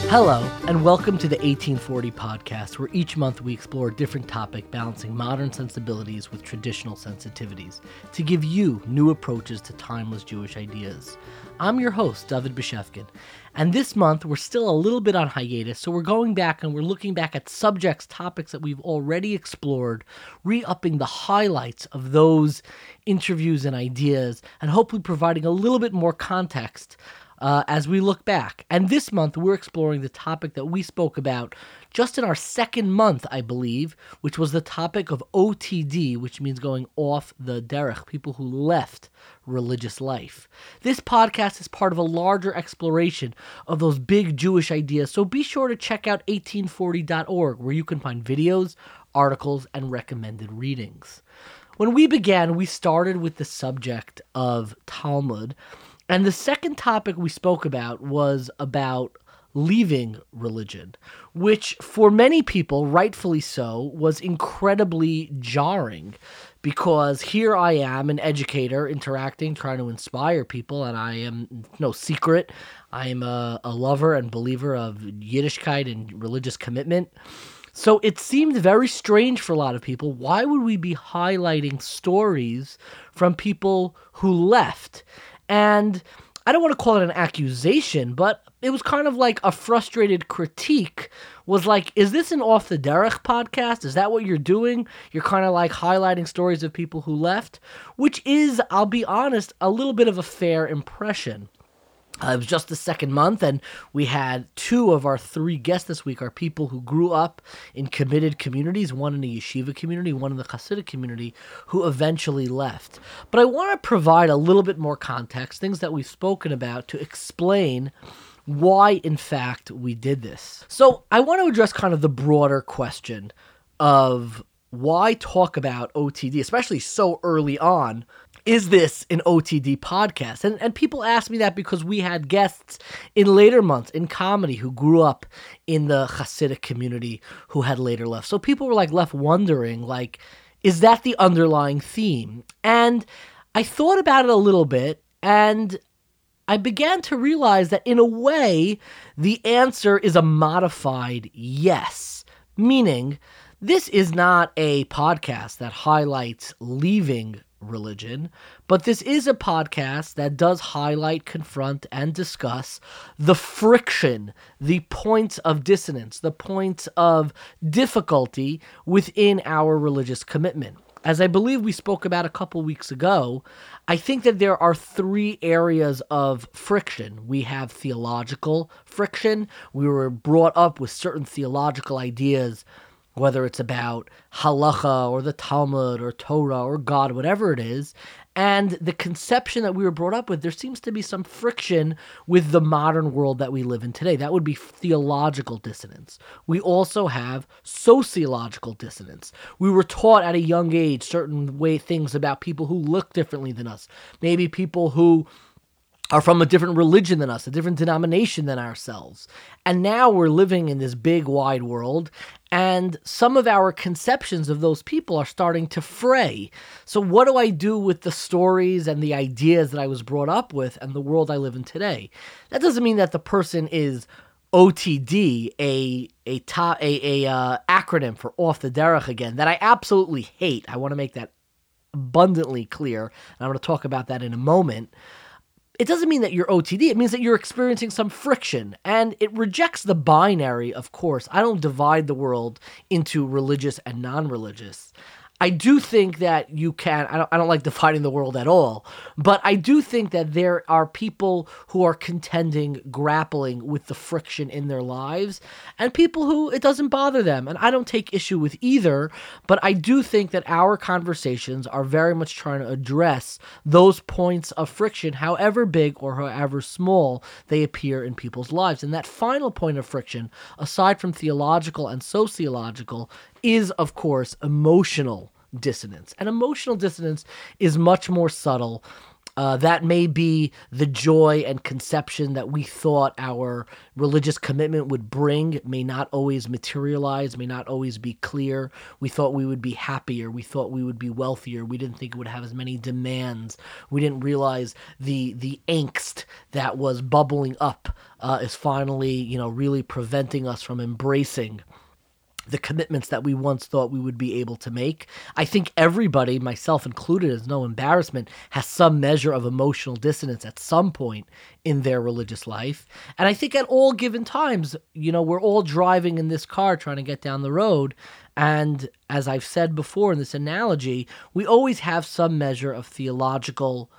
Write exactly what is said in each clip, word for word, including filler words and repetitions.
Hello, and welcome to the eighteen forty podcast, where each month we explore a different topic balancing modern sensibilities with traditional sensitivities to give you new approaches to timeless Jewish ideas. I'm your host, David Beshefkin, and this month we're still a little bit on hiatus, so we're going back and we're looking back at subjects, topics that we've already explored, re-upping the highlights of those interviews and ideas, and hopefully providing a little bit more context Uh, as we look back. And this month, we're exploring the topic that we spoke about just in our second month, I believe, which was the topic of O T D, which means going off the derech, people who left religious life. This podcast is part of a larger exploration of those big Jewish ideas, so be sure to check out eighteen forty dot org, where you can find videos, articles, and recommended readings. When we began, we started with the subject of Talmud, and the second topic we spoke about was about leaving religion, which for many people, rightfully so, was incredibly jarring because here I am, an educator, interacting, trying to inspire people, and I am no secret. I am a, a lover and believer of Yiddishkeit and religious commitment. So it seemed very strange for a lot of people. Why would we be highlighting stories from people who left? And I don't want to call it an accusation, but it was kind of like a frustrated critique was like, is this an Off the Derech podcast? Is that what you're doing? You're kind of like highlighting stories of people who left, which is, I'll be honest, a little bit of a fair impression. Uh, it was just the second month, and we had two of our three guests this week are people who grew up in committed communities, one in the yeshiva community, one in the Hasidic community, who eventually left. But I want to provide a little bit more context, things that we've spoken about, to explain why, in fact, we did this. So I want to address kind of the broader question of why talk about O T D, especially so early on. Is this an O T D podcast? And and people ask me that because we had guests in later months in comedy who grew up in the Hasidic community who had later left. So people were like left wondering, like, is that the underlying theme? And I thought about it a little bit, and I began to realize that in a way, the answer is a modified yes, meaning this is not a podcast that highlights leaving religion, but this is a podcast that does highlight, confront, and discuss the friction, the points of dissonance, the points of difficulty within our religious commitment. As I believe we spoke about a couple weeks ago, I think that there are three areas of friction. We have theological friction. We were brought up with certain theological ideas, whether it's about halacha or the Talmud or Torah or God, whatever it is, and the conception that we were brought up with, there seems to be some friction with the modern world that we live in today. That would be theological dissonance. We also have sociological dissonance. We were taught at a young age certain way things about people who look differently than us, maybe people who are from a different religion than us, a different denomination than ourselves. And now we're living in this big, wide world, and some of our conceptions of those people are starting to fray. So what do I do with the stories and the ideas that I was brought up with and the world I live in today? That doesn't mean that the person is O T D, a a, to, a, a uh, acronym for Off the Derech again, that I absolutely hate. I want to make that abundantly clear, and I'm going to talk about that in a moment. It doesn't mean that you're O T D. It means that you're experiencing some friction, and it rejects the binary, of course. I don't divide the world into religious and non-religious. I do think that you can, I don't, I don't like dividing the world at all, but I do think that there are people who are contending, grappling with the friction in their lives, and people who it doesn't bother them. And I don't take issue with either, but I do think that our conversations are very much trying to address those points of friction, however big or however small they appear in people's lives. And that final point of friction, aside from theological and sociological, is, of course, emotional dissonance. And emotional dissonance is much more subtle. Uh, that may be the joy and conception that we thought our religious commitment would bring. It may not always materialize, may not always be clear. We thought we would be happier. We thought we would be wealthier. We didn't think it would have as many demands. We didn't realize the the angst that was bubbling up uh, is finally, you know, really preventing us from embracing the commitments that we once thought we would be able to make. I think everybody, myself included, is no embarrassment, has some measure of emotional dissonance at some point in their religious life. And I think at all given times, you know, we're all driving in this car trying to get down the road. And as I've said before in this analogy, we always have some measure of theological,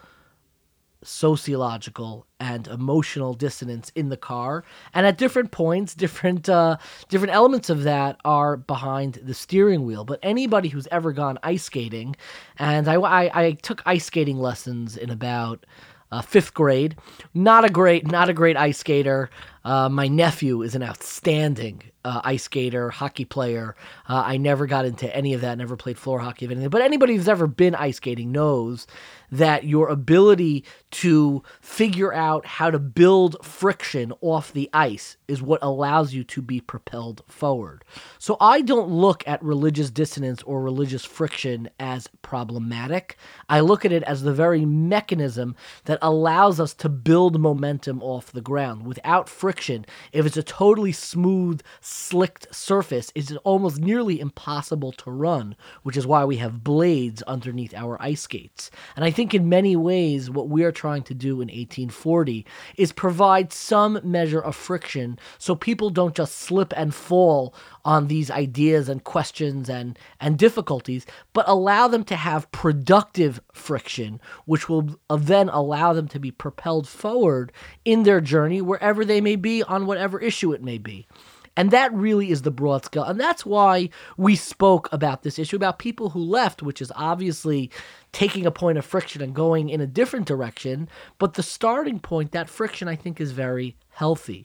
sociological, and emotional dissonance in the car, and at different points, different uh, different elements of that are behind the steering wheel. But anybody who's ever gone ice skating, and I, I, I took ice skating lessons in about uh, fifth grade. Not a great, not a great ice skater. Uh, my nephew is an outstanding uh, ice skater, hockey player. Uh, I never got into any of that, never played floor hockey of anything. But anybody who's ever been ice skating knows that your ability to figure out how to build friction off the ice is what allows you to be propelled forward. So I don't look at religious dissonance or religious friction as problematic. I look at it as the very mechanism that allows us to build momentum off the ground. Without friction, if it's a totally smooth, slicked surface, it's almost nearly impossible to run, which is why we have blades underneath our ice skates. And I think I think in many ways what we are trying to do in eighteen forty is provide some measure of friction so people don't just slip and fall on these ideas and questions and, and difficulties, but allow them to have productive friction, which will then allow them to be propelled forward in their journey wherever they may be on whatever issue it may be. And that really is the broad scale. And that's why we spoke about this issue, about people who left, which is obviously taking a point of friction and going in a different direction. But the starting point, that friction, I think, is very healthy.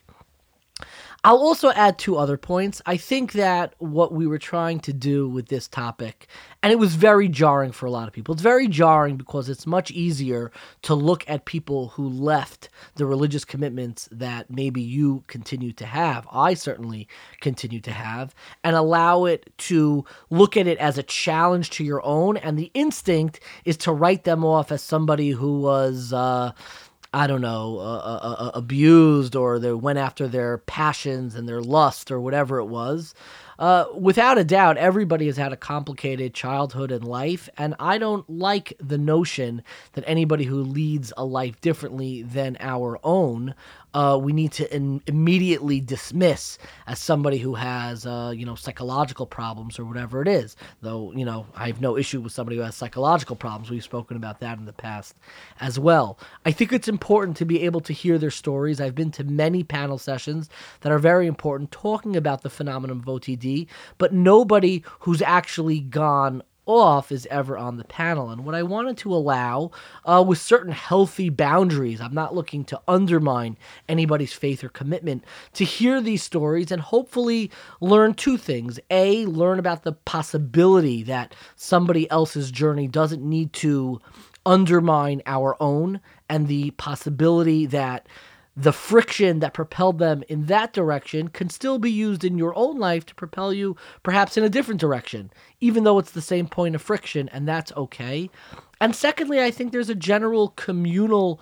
I'll also add two other points. I think that what we were trying to do with this topic, and it was very jarring for a lot of people. It's very jarring because it's much easier to look at people who left the religious commitments that maybe you continue to have, I certainly continue to have, and allow it to look at it as a challenge to your own. And the instinct is to write them off as somebody who was Uh, I don't know, uh, uh, uh, abused, or they went after their passions and their lust or whatever it was. Uh, without a doubt, everybody has had a complicated childhood and life, and I don't like the notion that anybody who leads a life differently than our own, uh, we need to in- immediately dismiss as somebody who has, uh, you know, psychological problems or whatever it is. Though, you know, I have no issue with somebody who has psychological problems. We've spoken about that in the past as well. I think it's important to be able to hear their stories. I've been to many panel sessions that are very important talking about the phenomenon of O T D, but nobody who's actually gone off is ever on the panel. And what I wanted to allow uh, with certain healthy boundaries, I'm not looking to undermine anybody's faith or commitment, to hear these stories and hopefully learn two things. A, learn about the possibility that somebody else's journey doesn't need to undermine our own, and the possibility that the friction that propelled them in that direction can still be used in your own life to propel you perhaps in a different direction, even though it's the same point of friction, and that's okay. And secondly, I think there's a general communal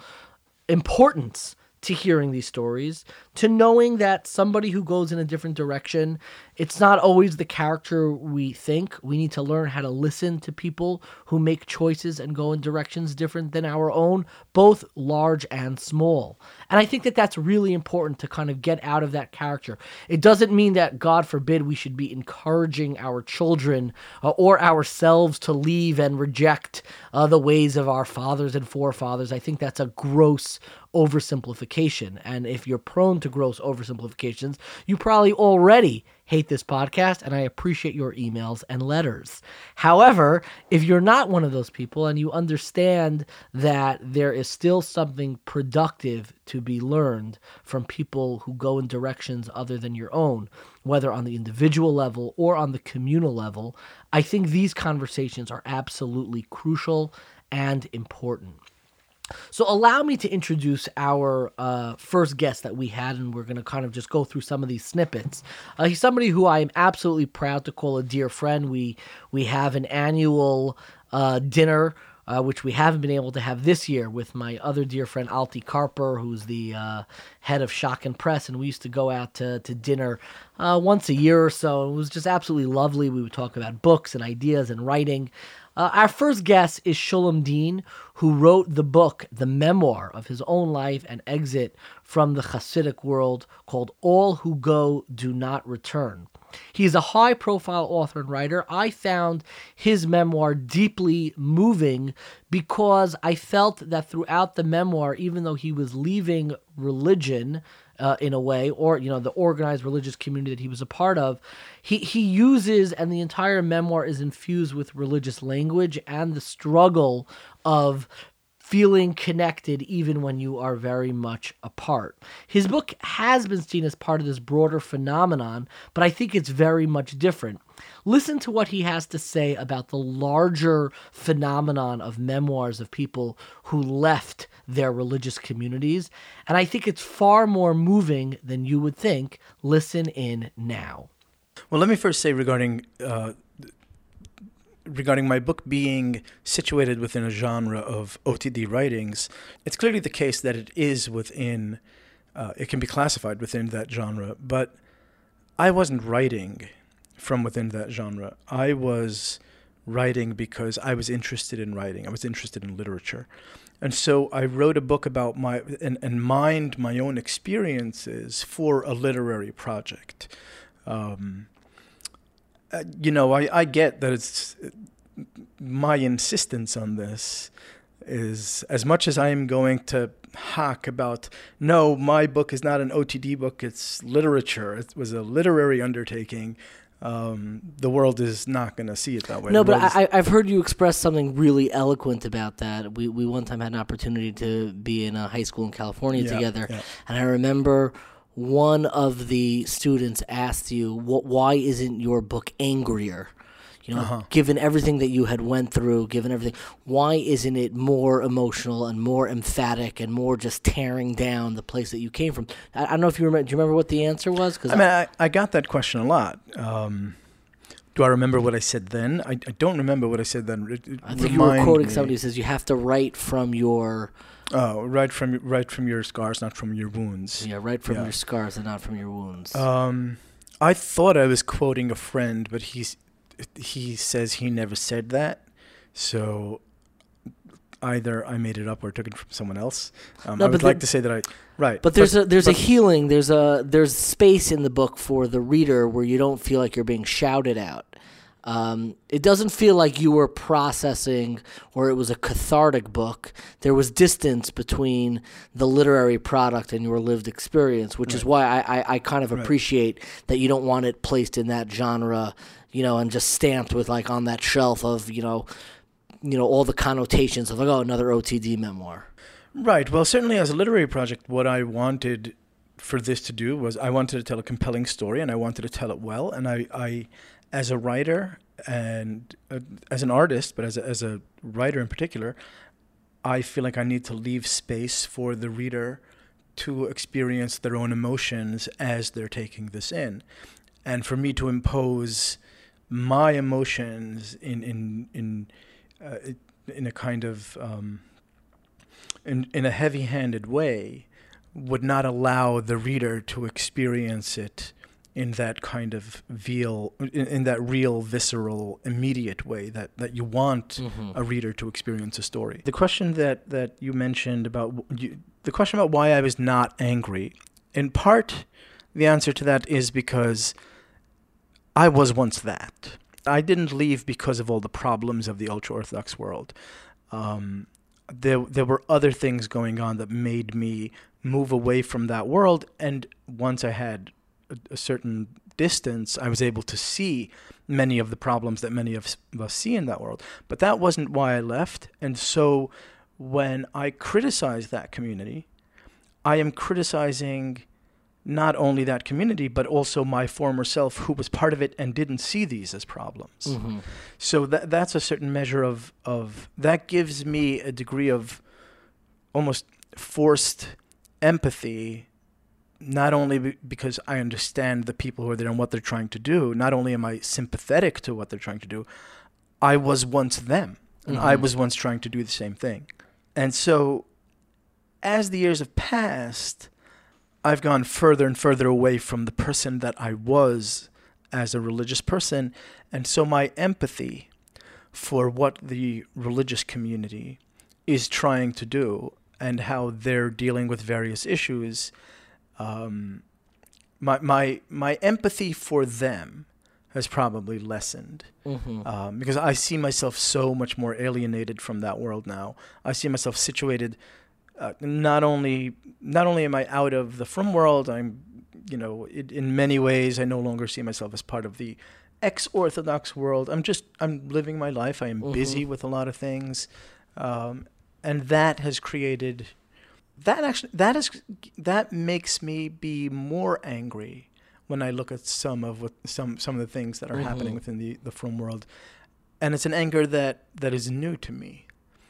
importance to hearing these stories, to knowing that somebody who goes in a different direction, it's not always the character we think. We need to learn how to listen to people who make choices and go in directions different than our own, both large and small. And I think that that's really important to kind of get out of that character. It doesn't mean that, God forbid, we should be encouraging our children uh, or ourselves to leave and reject uh, the ways of our fathers and forefathers. I think that's a gross oversimplification. And if you're prone to gross oversimplifications, you probably already hate this podcast, and I appreciate your emails and letters. However, if you're not one of those people and you understand that there is still something productive to be learned from people who go in directions other than your own, whether on the individual level or on the communal level, I think these conversations are absolutely crucial and important. So allow me to introduce our uh, first guest that we had, and we're going to kind of just go through some of these snippets. Uh, he's somebody who I am absolutely proud to call a dear friend. We we have an annual uh, dinner, uh, which we haven't been able to have this year, with my other dear friend Alti Karper, who's the uh, head of Shock and Press, and we used to go out to, to dinner uh, once a year or so. It was just absolutely lovely. We would talk about books and ideas and writing. Uh, our first guest is Shulam Deen, who wrote the book, the memoir of his own life and exit from the Hasidic world, called All Who Go Do Not Return. He's a high-profile author and writer. I found his memoir deeply moving because I felt that throughout the memoir, even though he was leaving religion uh, in a way, or, you know, the organized religious community that he was a part of, he, he uses, and the entire memoir is infused with religious language and the struggle of feeling connected even when you are very much apart. His book has been seen as part of this broader phenomenon, but I think it's very much different. Listen to what he has to say about the larger phenomenon of memoirs of people who left their religious communities, and I think it's far more moving than you would think. Listen in now. Well, let me first say regarding uh, regarding my book being situated within a genre of O T D writings, it's clearly the case that it is within, uh, it can be classified within that genre, but I wasn't writing from within that genre. I was writing because I was interested in writing. I was interested in literature. And so I wrote a book about my, and, and mined my own experiences for a literary project. Um, uh, you know, I, I get that it's, my insistence on this is, as much as I am going to hack about, no, my book is not an O T D book, it's literature. It was a literary undertaking. Um, the world is not going to see it that way. No, but I, I've heard you express something really eloquent about that. We we one time had an opportunity to be in a high school in California yeah, together, yeah. and I remember one of the students asked you, "What? Why isn't your book angrier? You know, uh-huh. given everything that you had went through, given everything, why isn't it more emotional and more emphatic and more just tearing down the place that you came from?" I, I don't know if you remember. Do you remember what the answer was? Cause I mean, I, I got that question a lot. Um, do I remember what I said then? I, I don't remember what I said then. It, it I think you were quoting me. somebody who says you have to write from your... Oh, right from right from your scars, not from your wounds. Yeah, right from yeah. your scars and not from your wounds. Um, I thought I was quoting a friend, but he's... He says he never said that, so either I made it up or took it from someone else. Um, no, I would like to say that I right. But there's but, a there's but, a healing. There's a there's space in the book for the reader where you don't feel like you're being shouted out. Um, it doesn't feel like you were processing or it was a cathartic book. There was distance between the literary product and your lived experience, which right. is why I, I, I kind of right. appreciate that you don't want it placed in that genre, you know, and just stamped with like on that shelf of, you know, you know, all the connotations of like, oh, another O T D memoir. Right. Well, certainly as a literary project, what I wanted for this to do was I wanted to tell a compelling story, and I wanted to tell it well. And I, I as a writer and uh, as an artist, but as a, as a writer in particular, I feel like I need to leave space for the reader to experience their own emotions as they're taking this in. And for me to impose my emotions in in in uh, in a kind of um, in in a heavy-handed way would not allow the reader to experience it in that kind of real, in, in that real, visceral, immediate way that, that you want mm-hmm. a reader to experience a story. The question that, that you mentioned about you, the question about why I was not angry, in part, the answer to that is because I was once that. I didn't leave because of all the problems of the ultra-Orthodox world. Um, there, there were other things going on that made me move away from that world, and once I had a, a certain distance, I was able to see many of the problems that many of us see in that world. But that wasn't why I left, and so when I criticize that community, I am criticizing not only that community, but also my former self who was part of it and didn't see these as problems. Mm-hmm. So that that's a certain measure of, of, that gives me a degree of almost forced empathy, not only be- because I understand the people who are there and what they're trying to do. Not only am I sympathetic to what they're trying to do, I was once them, and mm-hmm. I was once trying to do the same thing. And so as the years have passed, I've gone further and further away from the person that I was as a religious person. And so my empathy for what the religious community is trying to do and how they're dealing with various issues, um, my my my empathy for them has probably lessened. Mm-hmm. um, because I see myself so much more alienated from that world now. I see myself situated. Uh, not only not only am I out of the frum world, I'm, you know, it, in many ways I no longer see myself as part of the ex-Orthodox world. I'm just I'm living my life. I am mm-hmm. busy with a lot of things, um, and that has created that actually that is that makes me be more angry when I look at some of what some some of the things that are mm-hmm. happening within the the frum world, and it's an anger that that is new to me,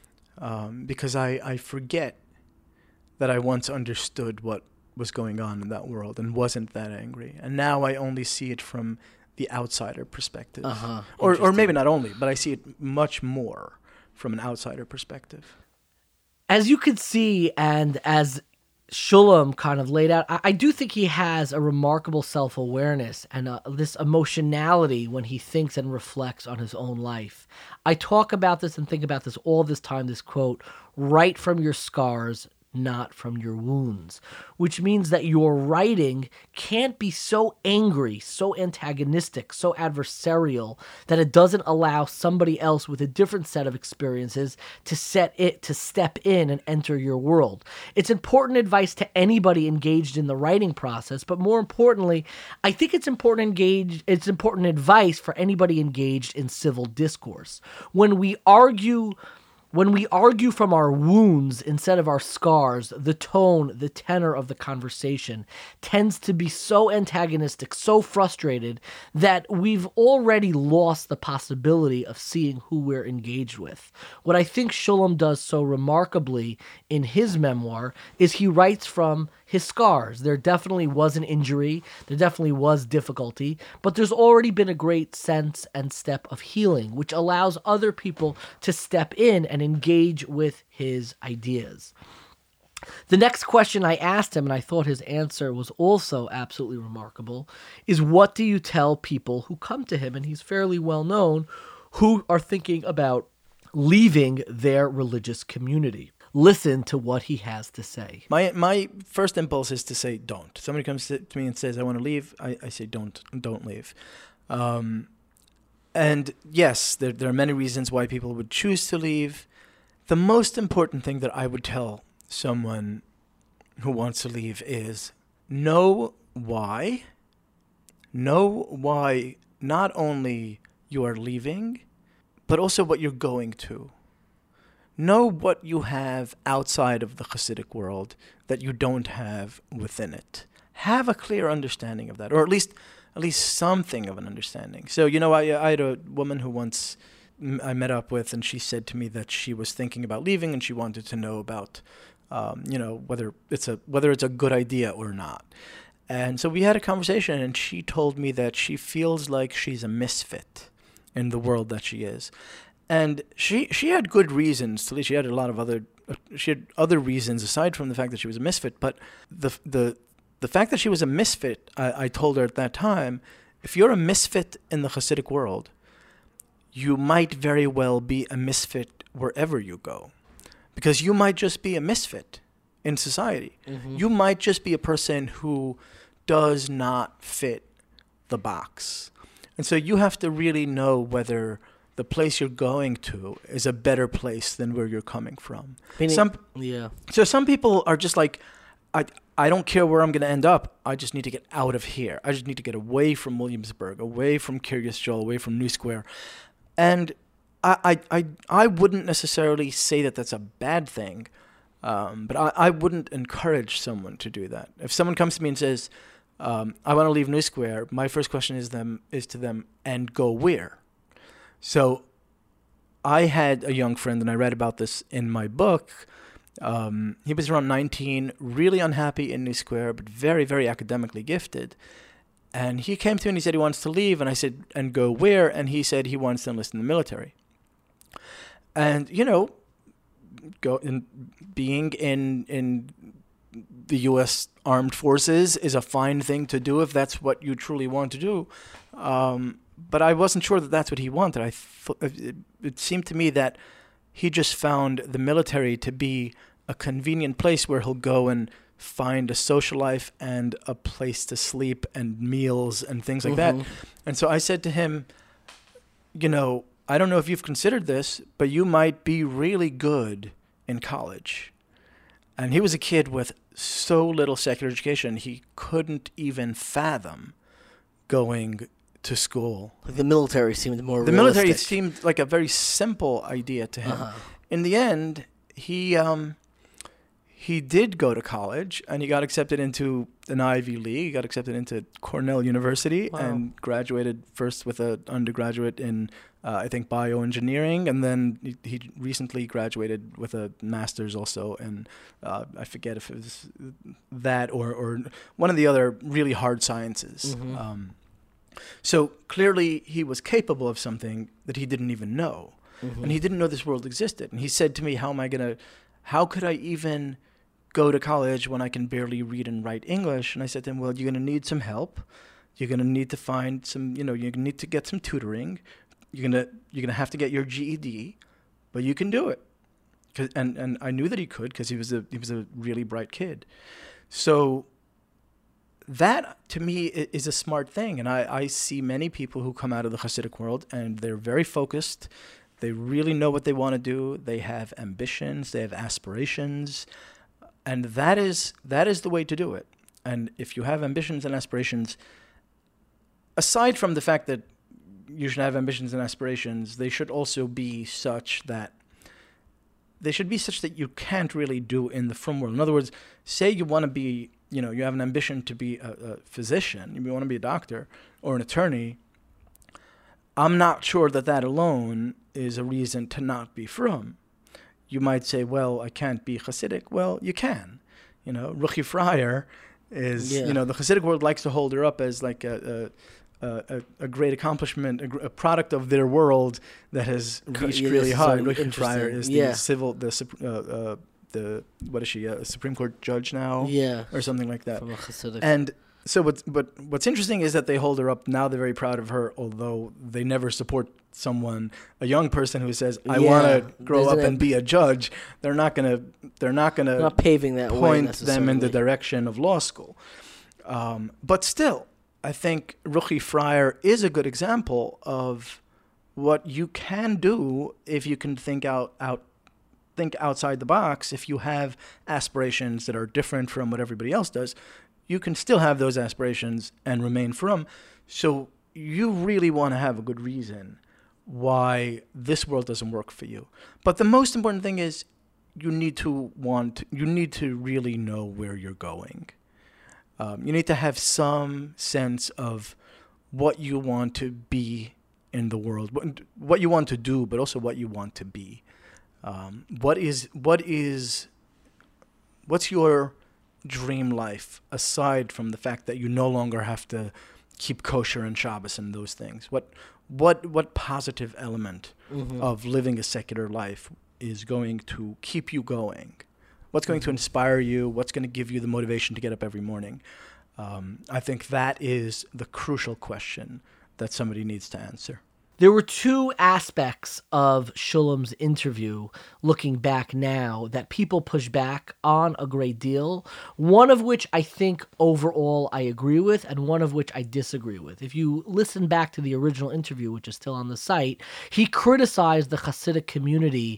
um, because I I forget that I once understood what was going on in that world and wasn't that angry. And now I only see it from the outsider perspective. Uh-huh. Or or maybe not only, but I see it much more from an outsider perspective. As you could see, and as Shulam kind of laid out, I, I do think he has a remarkable self-awareness and uh, this emotionality when he thinks and reflects on his own life. I talk about this and think about this all this time, this quote, "Write from your scars, not from your wounds," which means that your writing can't be so angry, so antagonistic, so adversarial that it doesn't allow somebody else with a different set of experiences to set it to step in and enter your world. It's important advice to anybody engaged in the writing process, but more importantly, I think it's important engage it's important advice for anybody engaged in civil discourse. When we argue When we argue from our wounds instead of our scars, the tone, the tenor of the conversation tends to be so antagonistic, so frustrated, that we've already lost the possibility of seeing who we're engaged with. What I think Shulam does so remarkably in his memoir is he writes from his scars. There definitely was an injury, there definitely was difficulty, but there's already been a great sense and step of healing, which allows other people to step in and engage with his ideas. The next question I asked him, and I thought his answer was also absolutely remarkable, is what do you tell people who come to him, and he's fairly well known, who are thinking about leaving their religious community? Listen to what he has to say. My my first impulse is to say don't. Somebody comes to, to me and says, I want to leave. I, I say don't, don't leave. Um, and yes, there, there are many reasons why people would choose to leave. The most important thing that I would tell someone who wants to leave is know why. Know why not only you are leaving, but also what you're going to. Know what you have outside of the Hasidic world that you don't have within it. Have a clear understanding of that, or at least at least something of an understanding. So, you know, I, I had a woman who once I met up with, and she said to me that she was thinking about leaving, and she wanted to know about, um, you know, whether it's a whether it's a good idea or not. And so we had a conversation, and she told me that she feels like she's a misfit in the world that she is. And she she had good reasons to leave. She had a lot of other she had other reasons aside from the fact that she was a misfit. But the the the fact that she was a misfit, I, I told her at that time, if you're a misfit in the Hasidic world, you might very well be a misfit wherever you go, because you might just be a misfit in society. Mm-hmm. You might just be a person who does not fit the box, and so you have to really know whether the place you're going to is a better place than where you're coming from. Meaning, some, yeah. So some people are just like, I I don't care where I'm going to end up. I just need to get out of here. I just need to get away from Williamsburg, away from Kiryas Joel, away from New Square. And I I I, I wouldn't necessarily say that that's a bad thing, um, but I, I wouldn't encourage someone to do that. If someone comes to me and says, um, I want to leave New Square, my first question is them is to them, and go where? So I had a young friend, and I read about this in my book, Um, he was around nineteen, really unhappy in New Square, but very, very academically gifted. And he came to me and he said he wants to leave. And I said, and go where? And he said he wants to enlist in the military. And, you know, go in, being in in the U S Armed Forces is a fine thing to do if that's what you truly want to do. Um, but I wasn't sure that that's what he wanted. I th- it, it seemed to me that he just found the military to be a convenient place where he'll go and find a social life and a place to sleep and meals and things like mm-hmm. that. And so I said to him, you know, I don't know if you've considered this, but you might be really good in college. And he was a kid with so little secular education, he couldn't even fathom going to school. The military seemed more The realistic. military seemed like a very simple idea to him. Uh-huh. In the end, he um, he did go to college, and he got accepted into an Ivy League. He got accepted into Cornell University wow. and graduated first with an undergraduate in, uh, I think, bioengineering, and then he, he recently graduated with a master's also in, uh, I forget if it was that or, or one of the other really hard sciences. Mm-hmm. Um, so clearly he was capable of something that he didn't even know. Mm-hmm. And he didn't know this world existed. And he said to me, how am I going to, how could I even go to college when I can barely read and write English? And I said to him, well, you're going to need some help. You're going to need to find some, you know, you're going to need to get some tutoring. You're going to, you're going to have to get your G E D, but you can do it. Cause, and, and I knew that he could because he was a, he was a really bright kid. So that, to me, is a smart thing. And I, I see many people who come out of the Hasidic world and they're very focused. They really know what they want to do. They have ambitions. They have aspirations. And that is that is the way to do it. And if you have ambitions and aspirations, aside from the fact that you should have ambitions and aspirations, they should also be such that they should be such that you can't really do in the frum world. In other words, say you want to be, you know, you have an ambition to be a, a physician, you want to be a doctor or an attorney. I'm not sure that that alone is a reason to not be frum. You might say, well, I can't be Hasidic. Well, you can. You know, Ruchi Freier is, yeah. you know, the Hasidic world likes to hold her up as like a a, a, a great accomplishment, a, a product of their world that has reached yeah, really high. So Ruchi Freier is the yeah. civil, the uh, uh, the what is she, a Supreme Court judge now? Yeah. Or something like that. From a Hasidic. And so what's, but what's interesting is that they hold her up. Now they're very proud of her, although they never support someone, a young person who says, I yeah. want to grow Isn't up it? and be a judge. They're not going to, they're not going to not paving that point way them in the direction of law school. Um, but still, I think Ruchi Freier is a good example of what you can do if you can think out, out, think outside the box. If you have aspirations that are different from what everybody else does, you can still have those aspirations and remain frum. So you really want to have a good reason why this world doesn't work for you. But the most important thing is you need to want, you need to really know where you're going. Um, you need to have some sense of what you want to be in the world, what, what you want to do, but also what you want to be. Um, what is, what is, what's your dream life aside from the fact that you no longer have to keep kosher and Shabbos and those things? What what what positive element mm-hmm. of living a secular life is going to keep you going? What's going mm-hmm. to inspire you? What's going to give you the motivation to get up every morning? Um, I think that is the crucial question that somebody needs to answer. There were two aspects of Shulam's interview, looking back now, that people push back on a great deal, one of which I think overall I agree with, and one of which I disagree with. If you listen back to the original interview, which is still on the site, he criticized the Hasidic community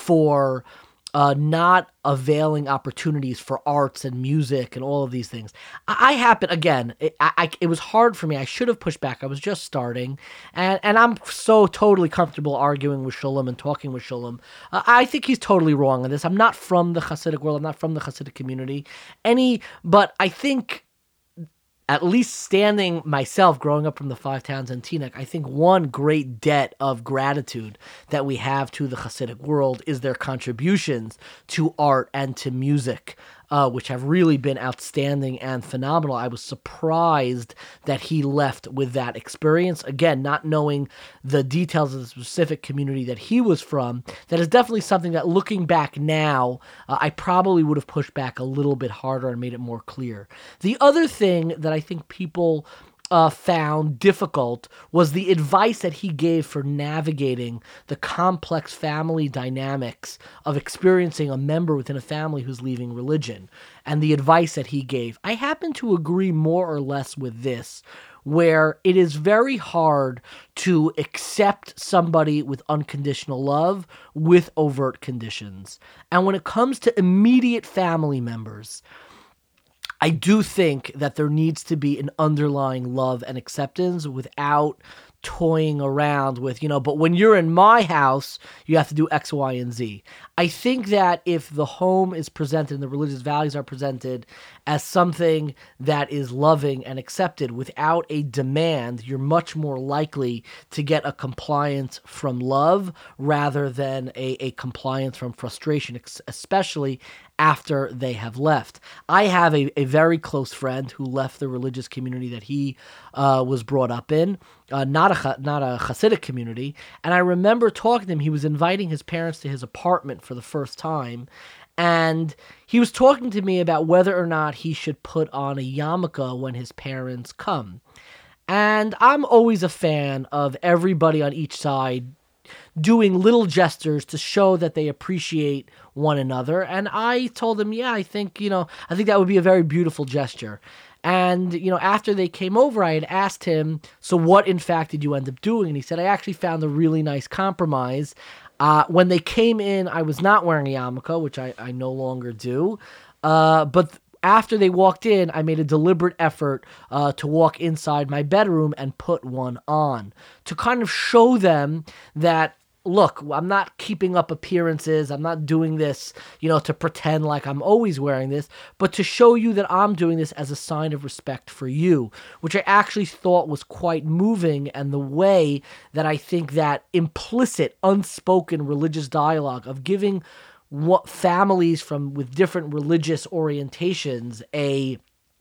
for Uh, not availing opportunities for arts and music and all of these things. I, I happen, again, it, I, I, it was hard for me. I should have pushed back. I was just starting. And, and I'm so totally comfortable arguing with Shulam and talking with Shulam. Uh, I think he's totally wrong on this. I'm not from the Hasidic world. I'm not from the Hasidic community. Any, but I think at least standing myself, growing up from the five towns in Teaneck, I think one great debt of gratitude that we have to the Hasidic world is their contributions to art and to music, uh, which have really been outstanding and phenomenal. I was surprised that he left with that experience. Again, not knowing the details of the specific community that he was from, that is definitely something that, looking back now, uh, I probably would have pushed back a little bit harder and made it more clear. The other thing that I think people Uh, found difficult was the advice that he gave for navigating the complex family dynamics of experiencing a member within a family who's leaving religion, and the advice that he gave. I happen to agree more or less with this, where it is very hard to accept somebody with unconditional love with overt conditions. And when it comes to immediate family members, I do think that there needs to be an underlying love and acceptance without toying around with, you know, but when you're in my house, you have to do X, Y, and Z. I think that if the home is presented and the religious values are presented as something that is loving and accepted without a demand, you're much more likely to get a compliance from love rather than a, a compliance from frustration, especially after they have left. I have a, a very close friend who left the religious community that he uh, was brought up in, uh, not a not a Hasidic community, and I remember talking to him. He was inviting his parents to his apartment for the first time, and he was talking to me about whether or not he should put on a yarmulke when his parents come. And I'm always a fan of everybody on each side doing little gestures to show that they appreciate one another. And I told him, yeah, I think, you know, I think that would be a very beautiful gesture. And, you know, after they came over, I had asked him, so what in fact did you end up doing? And he said, I actually found a really nice compromise. Uh, when they came in, I was not wearing a yarmulke, which I, I no longer do. Uh, but th- after they walked in, I made a deliberate effort uh, to walk inside my bedroom and put one on to kind of show them that, look, I'm not keeping up appearances. I'm not doing this, you know, to pretend like I'm always wearing this, but to show you that I'm doing this as a sign of respect for you, which I actually thought was quite moving, and the way that I think that implicit, unspoken religious dialogue of giving what families from with different religious orientations a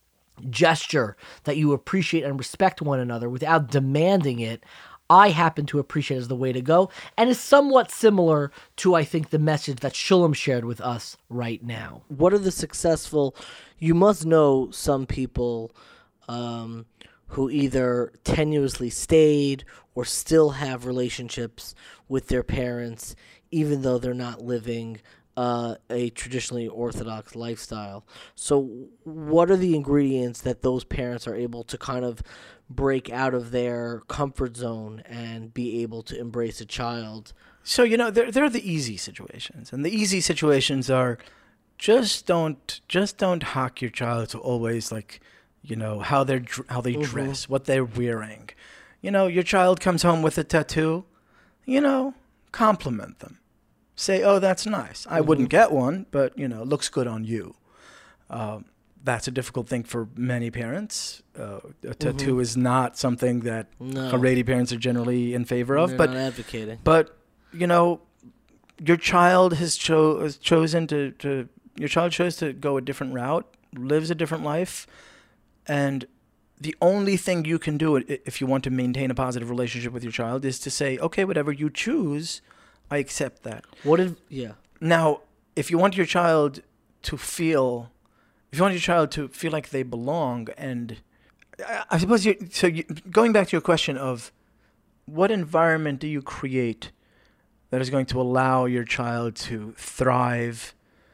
gesture that you appreciate and respect one another without demanding it, I happen to appreciate as the way to go, and is somewhat similar to, I think, the message that Shulam shared with us right now. What are the successful, you must know some people um, who either tenuously stayed or still have relationships with their parents, even though they're not living Uh, a traditionally Orthodox lifestyle. So what are the ingredients that those parents are able to kind of break out of their comfort zone and be able to embrace a child? So, you know, there, there are the easy situations. And the easy situations are just don't just don't hack your child to always, like, you know, how they're how they mm-hmm. dress, what they're wearing. You know, your child comes home with a tattoo, you know, compliment them. Say, oh, that's nice. I mm-hmm. wouldn't get one, but, you know, looks good on you. Um, that's a difficult thing for many parents. Uh, a tattoo mm-hmm. is not something that no. Haredi parents are generally in favor of. They're but, not advocating. But, you know, your child has, cho- has chosen to, to, your child chose to go a different route, lives a different life, and the only thing you can do if you want to maintain a positive relationship with your child is to say, okay, whatever you choose, I accept that. What if, yeah. Now, if you want your child to feel, if you want your child to feel like they belong, and I, I suppose you, so you, going back to your question of what environment do you create that is going to allow your child to thrive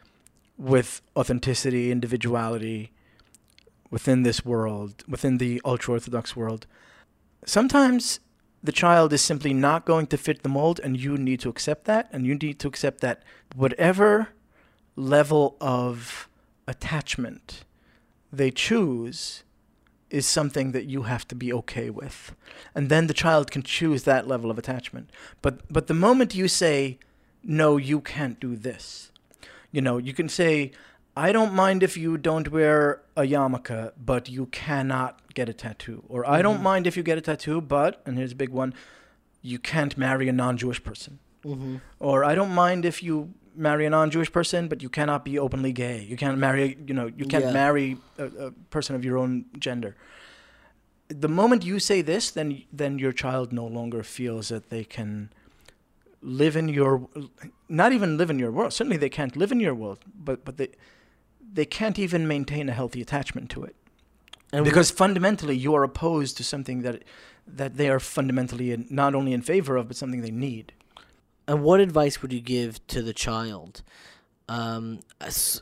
with authenticity, individuality within this world, within the ultra-Orthodox world? Sometimes the child is simply not going to fit the mold, and you need to accept that, and you need to accept that whatever level of attachment they choose is something that you have to be okay with. And then the child can choose that level of attachment. But but the moment you say, no, you can't do this, you know, you can say, I don't mind if you don't wear a yarmulke, but you cannot get a tattoo. Or I don't Mm-hmm. mind if you get a tattoo, but, and here's a big one, you can't marry a non-Jewish person. Mm-hmm. Or I don't mind if you marry a non-Jewish person, but you cannot be openly gay. You can't marry, you know, you can't Yeah. marry a, a person of your own gender. The moment you say this, then then your child no longer feels that they can live in your, not even live in your world. Certainly they can't live in your world, but but they they can't even maintain a healthy attachment to it. And Because fundamentally you are opposed to something that that they are fundamentally in, not only in favor of, but something they need. And what advice would you give to the child? Um, s-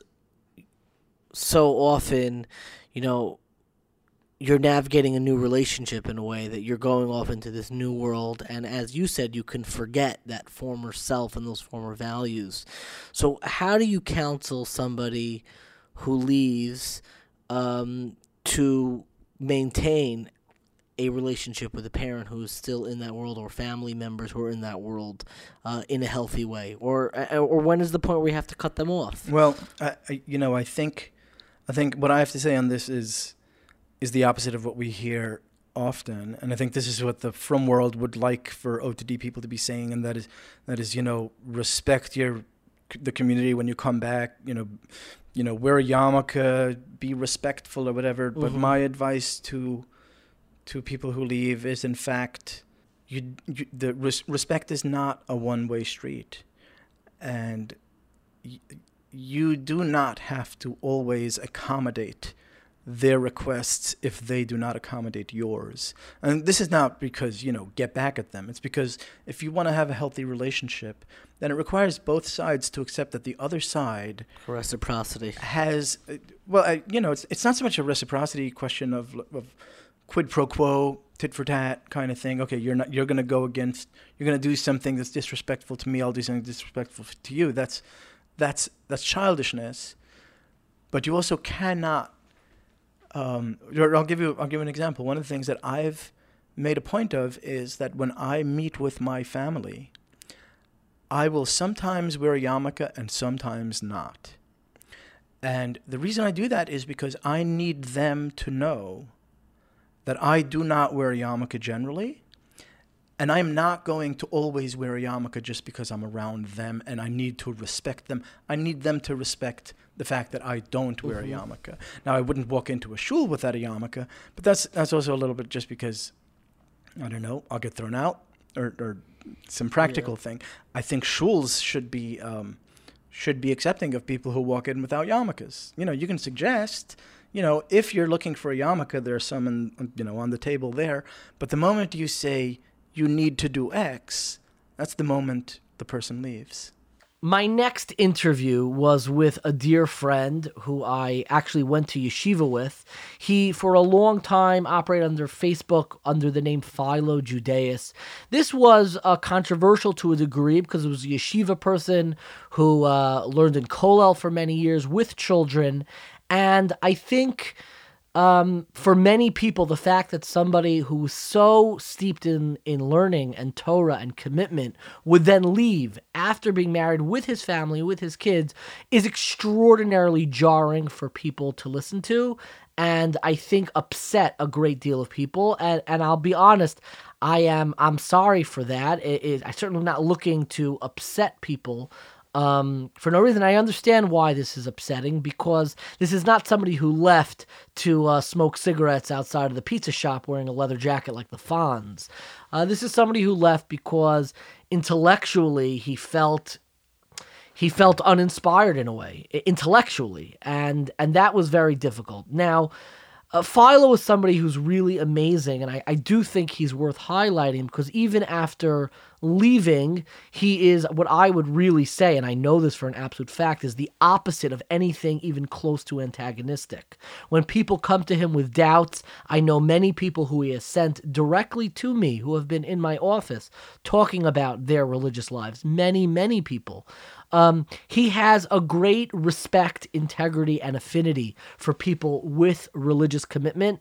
so often, you know, you're navigating a new relationship in a way that you're going off into this new world. And as you said, you can forget that former self and those former values. So how do you counsel somebody who leaves um, to maintain a relationship with a parent who is still in that world, or family members who are in that world, uh, in a healthy way, or or when is the point where you have to cut them off? Well, I, I you know, I think, I think what I have to say on this is, is the opposite of what we hear often, and I think this is what the Frum world would like for O two D people to be saying, and that is, that is, you know, respect your, the community when you come back, you know, you know, wear a yarmulke, be respectful or whatever. Mm-hmm. But my advice to, to people who leave is, in fact, you, you the res- respect is not a one-way street, and y- you do not have to always accommodate their requests if they do not accommodate yours. And this is not because, you know, get back at them. It's because if you want to have a healthy relationship, then it requires both sides to accept that the other side Reciprocity has, well, I, you know, it's it's not so much a reciprocity question of of quid pro quo, tit for tat kind of thing. Okay, you're not, you're going to go against, you're going to do something that's disrespectful to me, I'll do something disrespectful to you. That's that's that's childishness. But you also cannot, um, I'll give you I'll give you an example. One of the things that I've made a point of is that when I meet with my family, I will sometimes wear a yarmulke and sometimes not. And the reason I do that is because I need them to know that I do not wear a yarmulke generally, and I'm not going to always wear a yarmulke just because I'm around them and I need to respect them. I need them to respect the fact that I don't wear mm-hmm. a yarmulke. Now, I wouldn't walk into a shul without a yarmulke, but that's that's also a little bit just because, I don't know, I'll get thrown out or, or some practical yeah. thing. I think shuls should be um, should be accepting of people who walk in without yarmulkes. You know, you can suggest, you know, if you're looking for a yarmulke, there's some, in, you know, on the table there. But the moment you say you need to do X, that's the moment the person leaves. My next interview was with a dear friend who I actually went to yeshiva with. He, for a long time, operated under Facebook under the name Philo Judaeus. This was uh, controversial to a degree because it was a yeshiva person who uh, learned in Kollel for many years with children. And I think um, for many people, the fact that somebody who was so steeped in, in learning and Torah and commitment would then leave after being married with his family, with his kids, is extraordinarily jarring for people to listen to, and I think upset a great deal of people. And, and I'll be honest, I am I'm sorry for that. It, it, I'm certainly not looking to upset people Um, for no reason. I understand why this is upsetting, because this is not somebody who left to uh, smoke cigarettes outside of the pizza shop wearing a leather jacket like the Fonz. Uh, this is somebody who left because intellectually he felt he felt uninspired in a way, intellectually, and and that was very difficult. Now, Uh, Philo is somebody who's really amazing, and I, I do think he's worth highlighting, because even after leaving, he is what I would really say, and I know this for an absolute fact, is the opposite of anything even close to antagonistic. When people come to him with doubts, I know many people who he has sent directly to me who have been in my office talking about their religious lives. Many, many people. Um, he has a great respect, integrity, and affinity for people with religious commitment.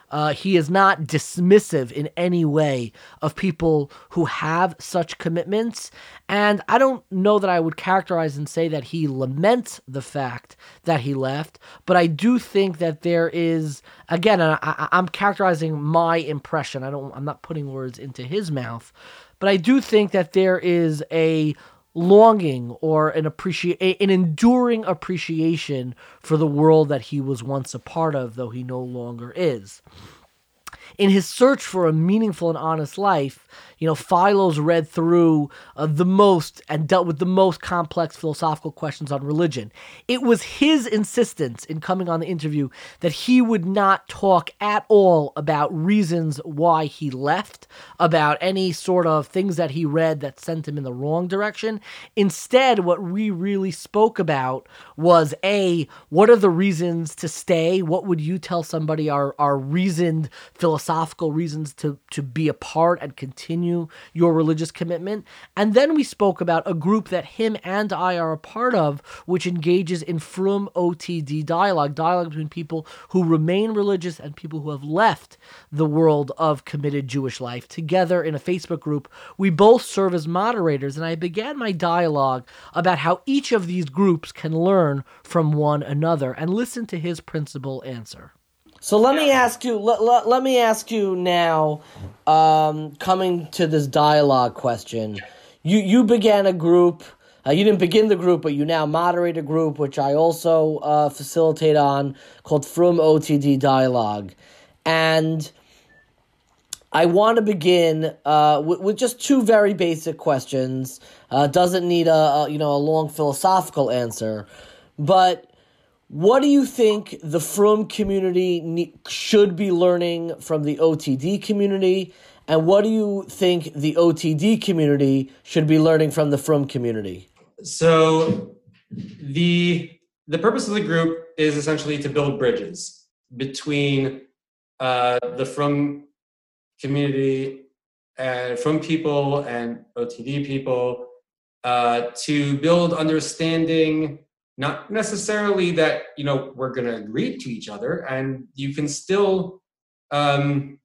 Uh, he is not dismissive in any way of people who have such commitments. And I don't know that I would characterize and say that he laments the fact that he left, but I do think that there is, again, I, I, I'm characterizing my impression. I don't, I'm not putting words into his mouth, but I do think that there is a longing or an appreciate an enduring appreciation for the world that he was once a part of, though he no longer is. In his search for a meaningful and honest life, you know, Philos read through uh, the most and dealt with the most complex philosophical questions on religion. It was his insistence in coming on the interview that he would not talk at all about reasons why he left, about any sort of things that he read that sent him in the wrong direction. Instead, what we really spoke about was, A, what are the reasons to stay? What would you tell somebody are, are reasoned philosophical reasons to, to be a part and continue your religious commitment? And then we spoke about a group that him and I are a part of, which engages in Frum O T D dialogue, dialogue between people who remain religious and people who have left the world of committed Jewish life together in a Facebook group. We both serve as moderators, and I began my dialogue about how each of these groups can learn from one another, and listen to his principal answer. So let me ask you, let, let, let me ask you now, um, coming to this dialogue question, you, you began a group, uh, you didn't begin the group, but you now moderate a group, which I also uh, facilitate on, called Frum O T D Dialogue. And I want to begin uh, with, with just two very basic questions. Uh, doesn't need a, a, you know, a long philosophical answer, but what do you think the Frum community ne- should be learning from the O T D community? And what do you think the O T D community should be learning from the Frum community? So the the purpose of the group is essentially to build bridges between uh, the Frum community, and Frum people and O T D people, uh, to build understanding. Not necessarily that, you know, we're going to agree to each other, and you can still um,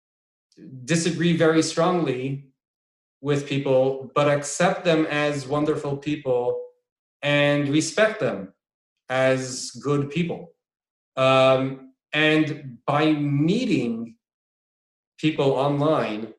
disagree very strongly with people, but accept them as wonderful people and respect them as good people. Um, and by meeting people online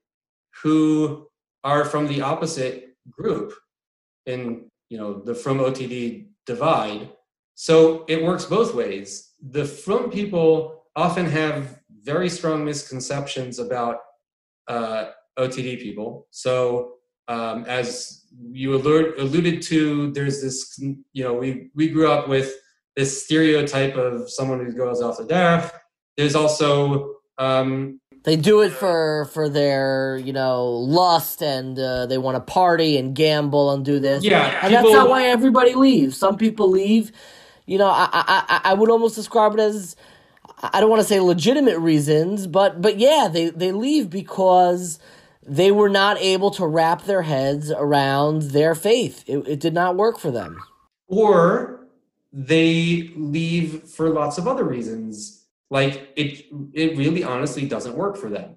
who are from the opposite group in, you know, the Frum O T D divide. So it works both ways. The Frum people often have very strong misconceptions about uh, O T D people. So um, as you alert, alluded to, there's this, you know, we, we grew up with this stereotype of someone who goes off the derech. There's also... Um, They do it for, for their, you know, lust, and uh, they want to party and gamble and do this. Yeah, and people, that's not why everybody leaves. Some people leave, you know, I, I, I would almost describe it as, I don't want to say legitimate reasons, but, but yeah, they, they leave because they were not able to wrap their heads around their faith. It, it did not work for them. Or they leave for lots of other reasons. Like, it it really honestly doesn't work for them.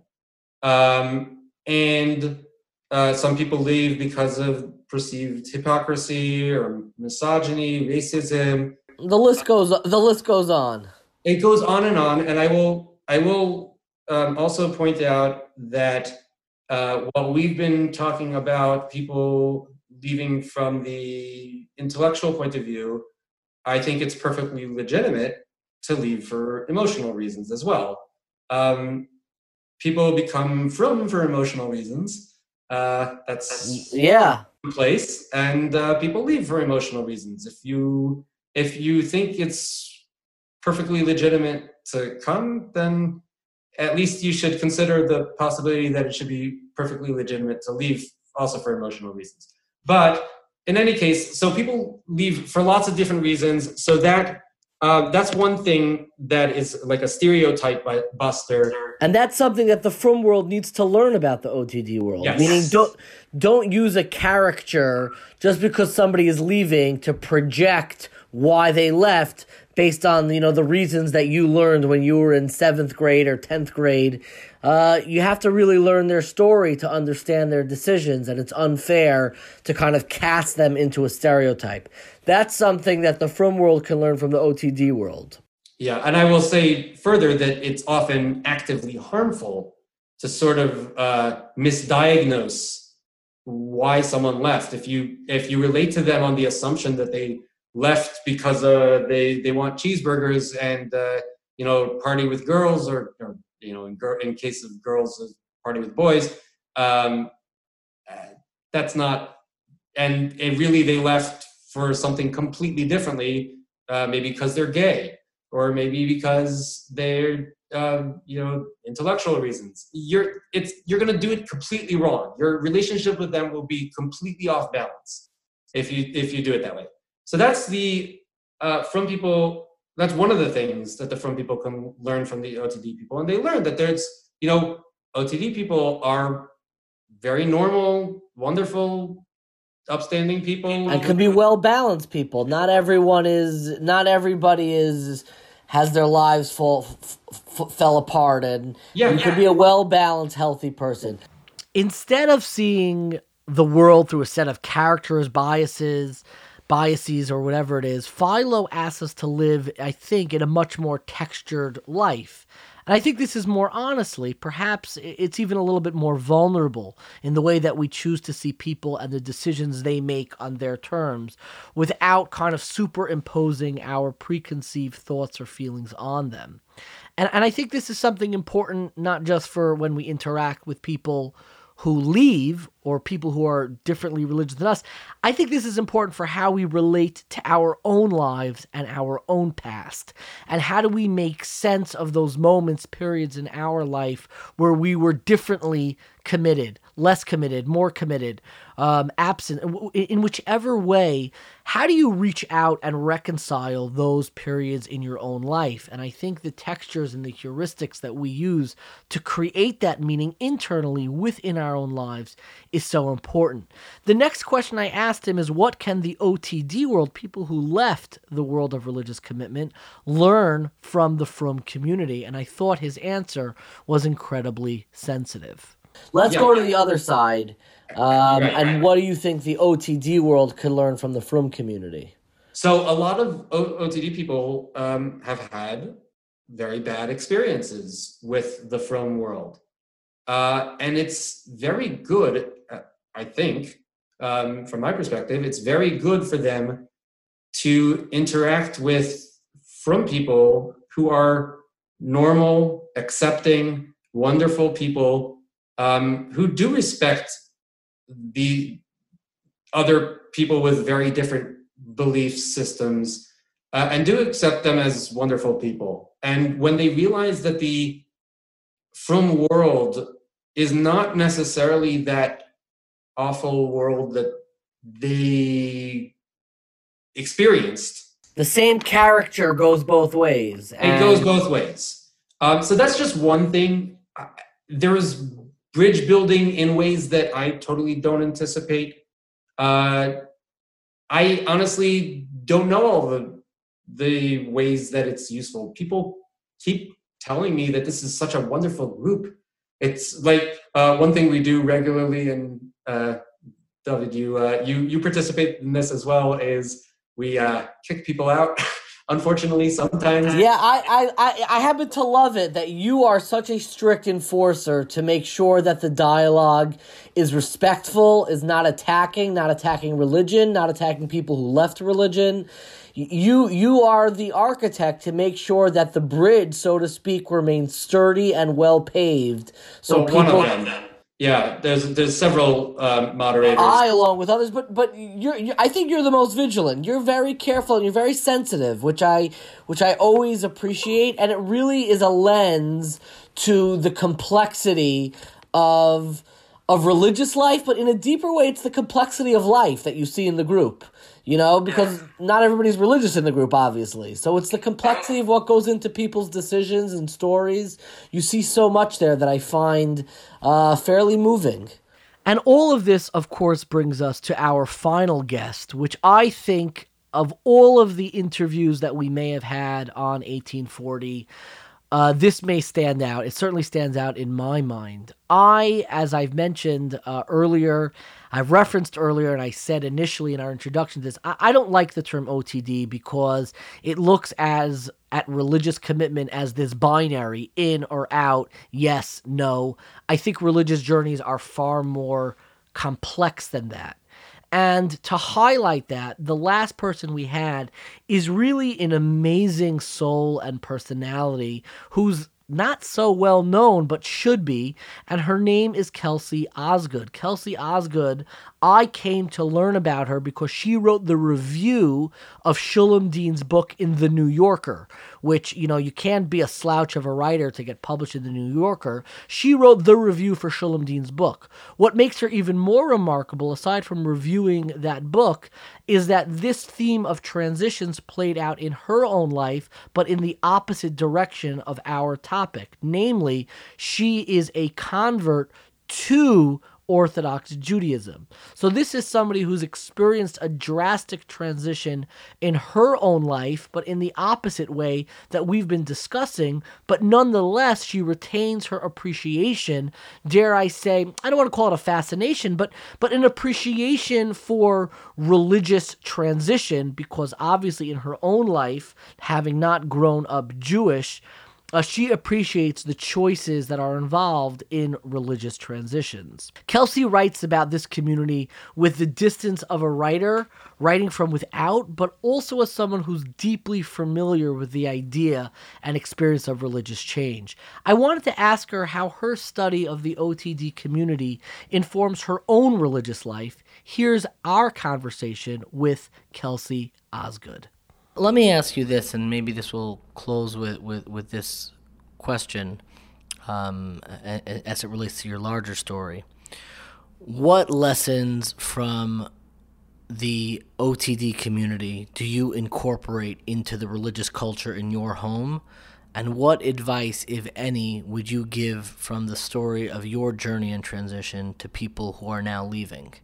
Um, and uh, some people leave because of perceived hypocrisy or misogyny, racism. The list goes the list goes on. It goes on and on. And I will I will um, also point out that uh, while we've been talking about people leaving from the intellectual point of view, I think it's perfectly legitimate to leave for emotional reasons as well. Um, people become Frum for emotional reasons. Uh, that's yeah, place, and uh, people leave for emotional reasons. If you if you think it's perfectly legitimate to come, then at least you should consider the possibility that it should be perfectly legitimate to leave also for emotional reasons. But in any case, so people leave for lots of different reasons. So that Uh, that's one thing that is like a stereotype buster. And that's something that the Frum world needs to learn about the O T D world. Yes. Meaning, don't don't use a caricature just because somebody is leaving to project why they left based on, you know, the reasons that you learned when you were in seventh grade or tenth grade. Uh, you have to really learn their story to understand their decisions, and it's unfair to kind of cast them into a stereotype. That's something that the Frum world can learn from the O T D world. Yeah, and I will say further that it's often actively harmful to sort of uh, misdiagnose why someone left. If you if you relate to them on the assumption that they left because uh, they they want cheeseburgers and uh, you know party with girls, or, or you know in, gir- in case of girls party with boys, um, uh, that's not. And and really they left for something completely differently, uh, maybe because they're gay, or maybe because they're um, you know intellectual reasons. You're it's you're gonna do it completely wrong. Your relationship with them will be completely off balance if you if you do it that way. So that's the uh, Frum people. That's one of the things that the Frum people can learn from the O T D people, and they learn that there's you know O T D people are very normal, wonderful, upstanding people, and can be well balanced people. Not everyone is. Not everybody is. Has their lives fall f- f- fell apart, and yeah, you yeah. could be a well balanced, healthy person. Instead of seeing the world through a set of characters, biases, biases, or whatever it is, Philo asks us to live, I think, in a much more textured life. And I think this is more honestly, perhaps it's even a little bit more vulnerable in the way that we choose to see people and the decisions they make on their terms without kind of superimposing our preconceived thoughts or feelings on them. And, and I think this is something important, not just for when we interact with people who leave or people who are differently religious than us. I think this is important for how we relate to our own lives and our own past. And how do we make sense of those moments, periods in our life where we were differently committed, less committed, more committed, um, absent, in whichever way. How do you reach out and reconcile those periods in your own life? And I think the textures and the heuristics that we use to create that meaning internally within our own lives is so important. The next question I asked him is, what can the O T D world, people who left the world of religious commitment, learn from the Frum community? And I thought his answer was incredibly sensitive. Let's yeah. go to the other side. Um, right, and right. What do you think the O T D world could learn from the Frum community? So a lot of o- OTD people um, have had very bad experiences with the Frum world. Uh, and it's very good, uh, I think, um, from my perspective, it's very good for them to interact with Frum people who are normal, accepting, wonderful people um, who do respect the other people with very different belief systems uh, and do accept them as wonderful people. And when they realize that the Frum world is not necessarily that awful world that they experienced. The same character goes both ways. And... It goes both ways. Um, so that's just one thing. There is bridge building in ways that I totally don't anticipate. Uh, I honestly don't know all the the ways that it's useful. People keep telling me that this is such a wonderful group. It's like uh, one thing we do regularly, and uh, David, you uh, you you participate in this as well, is we uh, kick people out. Unfortunately, sometimes. Yeah, I, I, I happen to love it that you are such a strict enforcer to make sure that the dialogue is respectful, is not attacking, not attacking religion, not attacking people who left religion. You you are the architect to make sure that the bridge, so to speak, remains sturdy and well paved. So well, people. One of them. Yeah, there's there's several um, moderators. I, along with others, but but you're, you're I think you're the most vigilant. You're very careful and you're very sensitive, which I which I always appreciate, and it really is a lens to the complexity of of religious life, but in a deeper way, it's the complexity of life that you see in the group. You know, because not everybody's religious in the group, obviously. So it's the complexity of what goes into people's decisions and stories. You see so much there that I find uh, fairly moving. And all of this, of course, brings us to our final guest, which I think of all of the interviews that we may have had on eighteen forty, uh, this may stand out. It certainly stands out in my mind. I, as I've mentioned uh, earlier, I've referenced earlier, and I said initially in our introduction to this, I, I don't like the term O T D because it looks as at religious commitment as this binary, in or out, yes, no. I think religious journeys are far more complex than that. And to highlight that, the last person we had is really an amazing soul and personality who's not so well known, but should be, and her name is Kelsey Osgood. Kelsey Osgood, I came to learn about her because she wrote the review of Shulam Dean's book in The New Yorker, which, you know, you can't be a slouch of a writer to get published in The New Yorker. She wrote the review for Shulam Dean's book. What makes her even more remarkable, aside from reviewing that book, is that this theme of transitions played out in her own life, but in the opposite direction of our topic. Namely, she is a convert to Orthodox Judaism. So this is somebody who's experienced a drastic transition in her own life, but in the opposite way that we've been discussing, but nonetheless, she retains her appreciation, dare I say, I don't want to call it a fascination, but, but an appreciation for religious transition, because obviously in her own life, having not grown up Jewish, Uh, she appreciates the choices that are involved in religious transitions. Kelsey writes about this community with the distance of a writer, writing from without, but also as someone who's deeply familiar with the idea and experience of religious change. I wanted to ask her how her study of the O T D community informs her own religious life. Here's our conversation with Kelsey Osgood. Let me ask you this, and maybe this will close with, with, with this question um, as it relates to your larger story. What lessons from the O T D community do you incorporate into the religious culture in your home? And what advice, if any, would you give from the story of your journey and transition to people who are now leaving?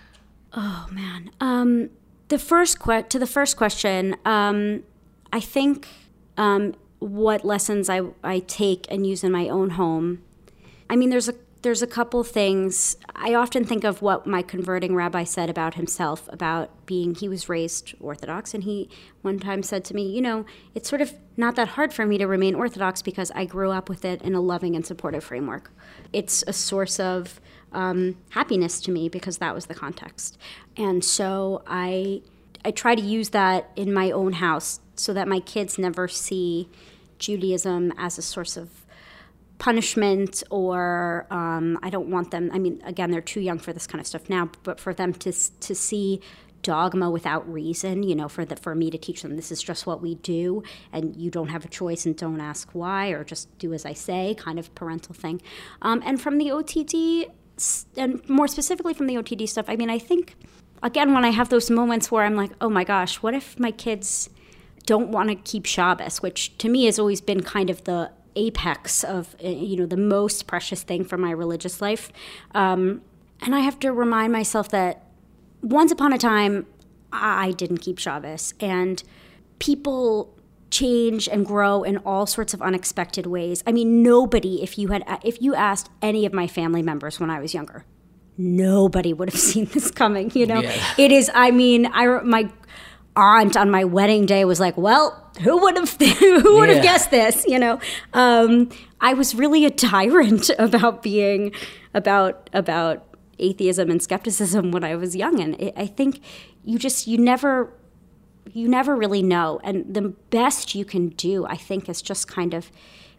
Oh, man. Um... The first que- to the first question, um, I think um, what lessons I, I take and use in my own home. I mean, there's a there's a couple things. I often think of what my converting rabbi said about himself, about being, he was raised Orthodox, and he one time said to me, you know, it's sort of not that hard for me to remain Orthodox because I grew up with it in a loving and supportive framework. It's a source of um, happiness to me because that was the context. And so I I try to use that in my own house so that my kids never see Judaism as a source of punishment or um, I don't want them, I mean, again, they're too young for this kind of stuff now, but for them to to see dogma without reason, you know, for the, for me to teach them this is just what we do and you don't have a choice and don't ask why or just do as I say, kind of parental thing. Um, and from the O T D, and more specifically from the O T D stuff, I mean, I think, again, when I have those moments where I'm like, oh my gosh, what if my kids don't want to keep Shabbos, which to me has always been kind of the apex of, you know, the most precious thing for my religious life. Um, and I have to remind myself that once upon a time, I didn't keep Shabbos. And people change and grow in all sorts of unexpected ways. I mean, nobody, if you had, if you asked any of my family members when I was younger, nobody would have seen this coming, you know? Yeah. It is, I mean, I, my aunt on my wedding day was like, well, who would have, who would have yeah. guessed this, you know? Um, I was really a tyrant about being, about, about atheism and skepticism when I was young. And it, I think you just, you never, you never really know. And the best you can do, I think, is just kind of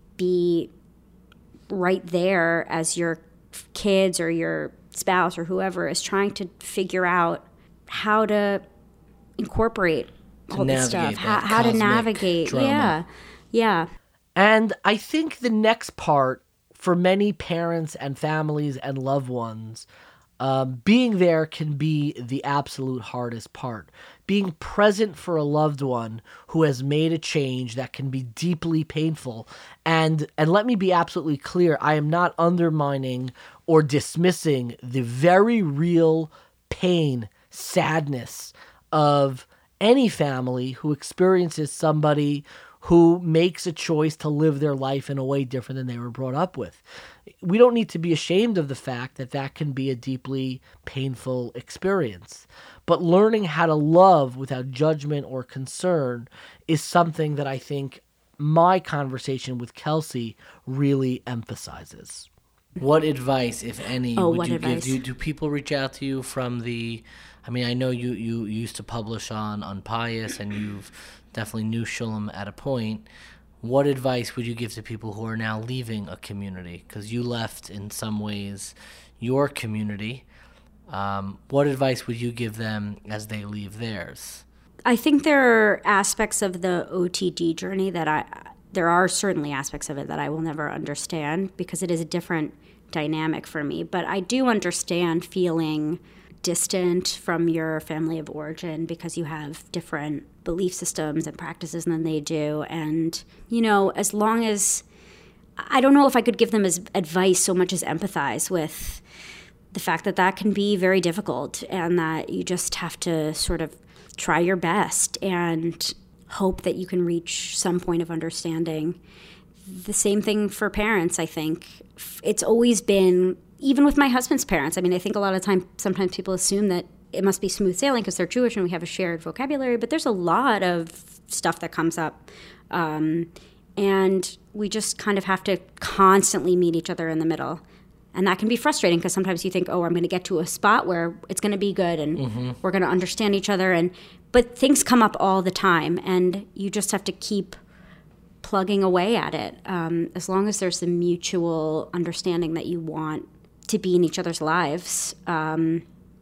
be right there as your kids or your spouse or whoever is trying to figure out how to incorporate all this stuff, how, how to navigate. Drama. Yeah, yeah. And I think the next part for many parents and families and loved ones, um, being there can be the absolute hardest part. Being present for a loved one who has made a change that can be deeply painful. And and let me be absolutely clear, I am not undermining or dismissing the very real pain, sadness of any family who experiences somebody who makes a choice to live their life in a way different than they were brought up with. We don't need to be ashamed of the fact that that can be a deeply painful experience. But learning how to love without judgment or concern is something that I think my conversation with Kelsey really emphasizes. What advice, if any, oh, would what you advice? give? Do, do people reach out to you from the, I mean, I know you, you used to publish on Unpious, and you've definitely knew Shulam at a point. What advice would you give to people who are now leaving a community? Because you left, in some ways, your community. Um, what advice would you give them as they leave theirs? I think there are aspects of the O T D journey that I, there are certainly aspects of it that I will never understand because it is a different dynamic for me. But I do understand feeling distant from your family of origin because you have different belief systems and practices than they do. And, you know, as long as, I don't know if I could give them as advice so much as empathize with the fact that that can be very difficult and that you just have to sort of try your best and hope that you can reach some point of understanding. The same thing for parents, I think. It's always been, even with my husband's parents, I mean, I think a lot of time, sometimes people assume that it must be smooth sailing because they're Jewish and we have a shared vocabulary, but there's a lot of stuff that comes up. Um, and we just kind of have to constantly meet each other in the middle. And that can be frustrating because sometimes you think, oh, I'm going to get to a spot where it's going to be good and mm-hmm. we're going to understand each other. And but things come up all the time, and you just have to keep plugging away at it. Um, as long as there's a mutual understanding that you want to be in each other's lives, um,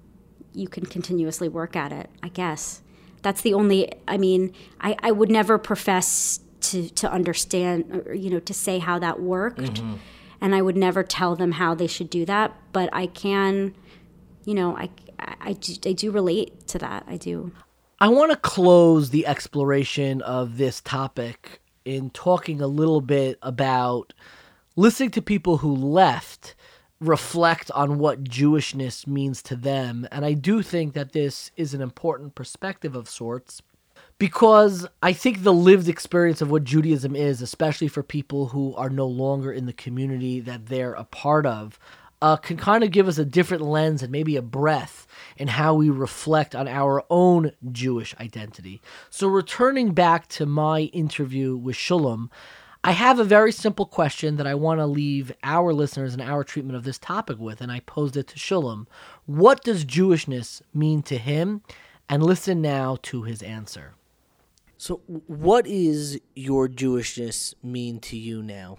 you can continuously work at it, I guess. That's the only, I mean, I, I would never profess to, to understand, or, you know, to say how that worked. Mm-hmm. And I would never tell them how they should do that. But I can, you know, I, I, I, do, I do relate to that. I do. I want to close the exploration of this topic in talking a little bit about listening to people who left reflect on what Jewishness means to them. And I do think that this is an important perspective of sorts, because I think the lived experience of what Judaism is, especially for people who are no longer in the community that they're a part of, uh, can kind of give us a different lens and maybe a breath in how we reflect on our own Jewish identity. So returning back to my interview with Shulam, I have a very simple question that I want to leave our listeners and our treatment of this topic with, and I posed it to Shulam. What does Jewishness mean to him? And listen now to his answer. So what is your Jewishness mean to you now?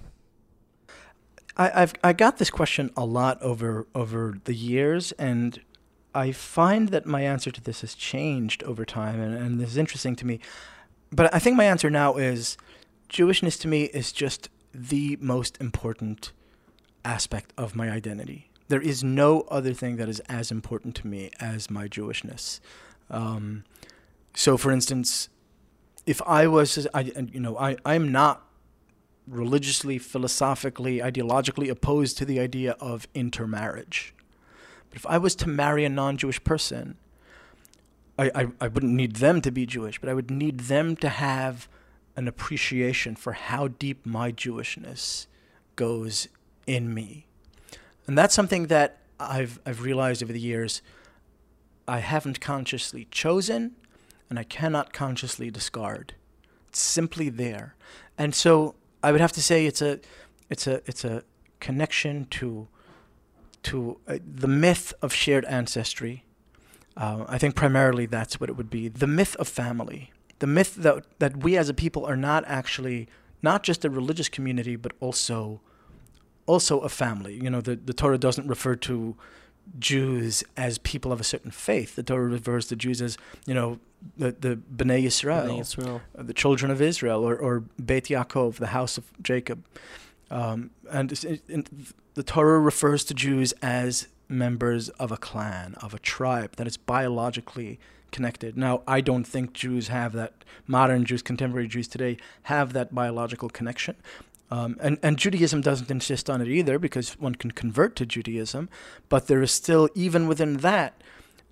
I, I've I got this question a lot over over the years, and I find that my answer to this has changed over time, and, and this is interesting to me. But I think my answer now is Jewishness to me is just the most important aspect of my identity. There is no other thing that is as important to me as my Jewishness. Um, so, for instance, if I was, I, you know, I, I'm not religiously, philosophically, ideologically opposed to the idea of intermarriage. But if I was to marry a non-Jewish person, I, I, I wouldn't need them to be Jewish, but I would need them to have an appreciation for how deep my Jewishness goes in me. And that's something that I've I've realized over the years I haven't consciously chosen, and I cannot consciously discard. It's simply there. And so I would have to say it's a it's a it's a connection to to uh, the myth of shared ancestry. Uh, I think primarily that's what it would be. The myth of family. The myth that that we as a people are not actually not just a religious community, but also also a family. You know, the, the Torah doesn't refer to Jews as people of a certain faith. The Torah refers to Jews as, you know, the, the Bnei Yisrael, Bnei Yisrael. the children of Israel, or, or Beit Yaakov, the house of Jacob. Um, and it, it, the Torah refers to Jews as members of a clan, of a tribe, that is biologically connected. Now, I don't think Jews have that, modern Jews, contemporary Jews today, have that biological connection. Um, and, and Judaism doesn't insist on it either, because one can convert to Judaism, but there is still, even within that,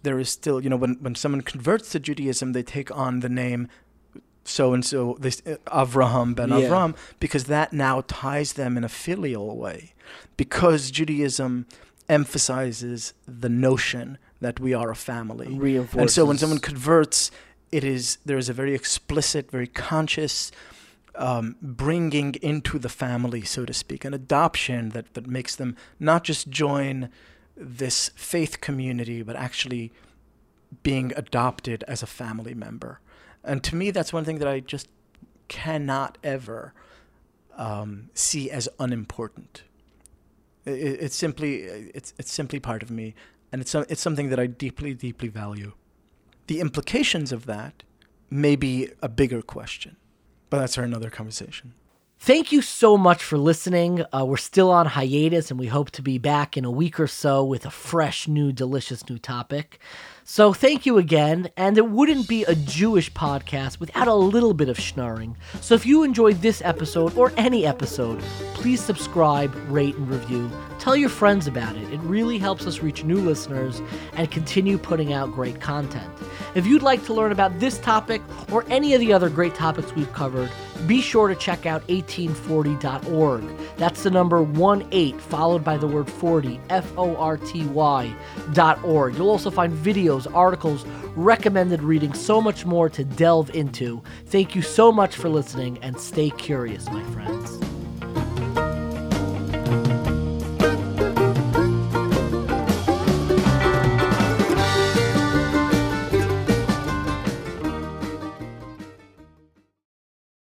there is still, you know, when, when someone converts to Judaism, they take on the name so-and-so, this Avraham ben Yeah. Avram, because that now ties them in a filial way. Because Judaism emphasizes the notion that we are a family. Reinforces. And so when someone converts, it is there is a very explicit, very conscious um, bringing into the family, so to speak, an adoption that, that makes them not just join this faith community, but actually being adopted as a family member. And to me, that's one thing that I just cannot ever um, see as unimportant. It, it's simply it's it's simply part of me, and it's it's something that I deeply deeply value. The implications of that may be a bigger question, but that's for another conversation. Thank you so much for listening. Uh, we're still on hiatus, and we hope to be back in a week or so with a fresh, new, delicious new topic. So thank you again, and it wouldn't be a Jewish podcast without a little bit of schnorring. So if you enjoyed this episode or any episode, please subscribe, rate, and review. Tell your friends about it. It really helps us reach new listeners and continue putting out great content. If you'd like to learn about this topic or any of the other great topics we've covered, be sure to check out eighteen forty dot org. That's the number one eight followed by the word forty, F O R T Y dot org. You'll also find videos, articles, recommended reading, so much more to delve into. Thank you so much for listening, and stay curious, my friends.